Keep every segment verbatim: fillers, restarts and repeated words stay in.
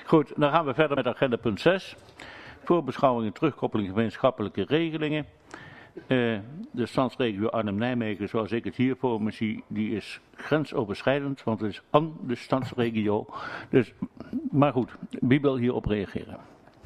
Goed, dan gaan we verder met agenda punt zes. Voorbeschouwing en terugkoppeling gemeenschappelijke regelingen. Uh, de stadsregio Arnhem-Nijmegen, zoals ik het hier voor me zie, die is grensoverschrijdend, want het is aan de stadsregio. Dus, maar goed, wie wil hierop reageren?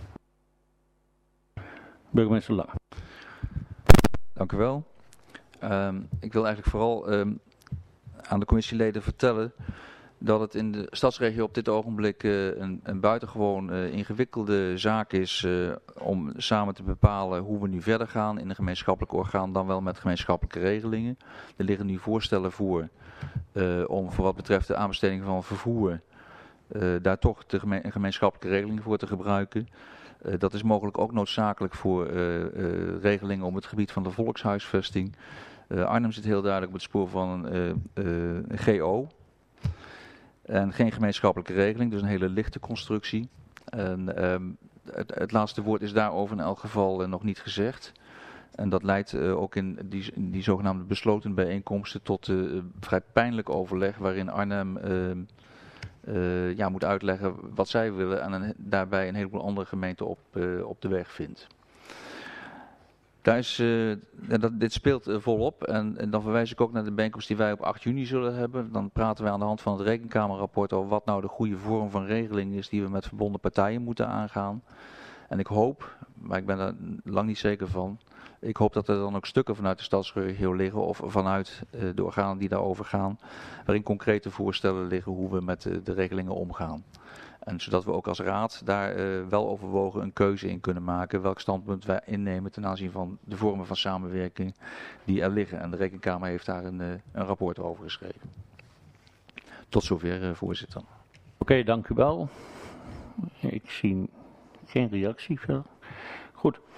Burgemeester Lange. Dank u wel. Um, ik wil eigenlijk vooral um, aan de commissieleden vertellen dat het in de stadsregio op dit ogenblik uh, een, een buitengewoon uh, ingewikkelde zaak is uh, om samen te bepalen hoe we nu verder gaan in een gemeenschappelijk orgaan, dan wel met gemeenschappelijke regelingen. Er liggen nu voorstellen voor uh, om voor wat betreft de aanbesteding van vervoer uh, daar toch de geme een gemeenschappelijke regeling voor te gebruiken. Uh, dat is mogelijk ook noodzakelijk voor uh, uh, regelingen op het gebied van de volkshuisvesting. Uh, Arnhem zit heel duidelijk op het spoor van een uh, uh, G O. En geen gemeenschappelijke regeling, dus een hele lichte constructie. En, um, het, het laatste woord is daarover in elk geval uh, nog niet gezegd. En dat leidt uh, ook in die, in die zogenaamde besloten bijeenkomsten tot uh, vrij pijnlijk overleg, waarin Arnhem uh, uh, ja, moet uitleggen wat zij willen en een, daarbij een heleboel andere gemeenten op, uh, op de weg vindt. Daar is, uh, dat, dit speelt uh, volop en, en dan verwijs ik ook naar de bijeenkomst die wij op acht juni zullen hebben. Dan praten wij aan de hand van het Rekenkamerrapport over wat nou de goede vorm van regeling is die we met verbonden partijen moeten aangaan. En ik hoop, maar ik ben daar lang niet zeker van, ik hoop dat er dan ook stukken vanuit de stadsregio liggen of vanuit uh, de organen die daarover gaan, waarin concrete voorstellen liggen hoe we met uh, de regelingen omgaan. En zodat we ook als raad daar uh, wel overwogen een keuze in kunnen maken welk standpunt wij innemen ten aanzien van de vormen van samenwerking die er liggen. En de Rekenkamer heeft daar een, uh, een rapport over geschreven. Tot zover, uh, voorzitter. Oké, okay, dank u wel. Ik zie geen reactie verder. Goed.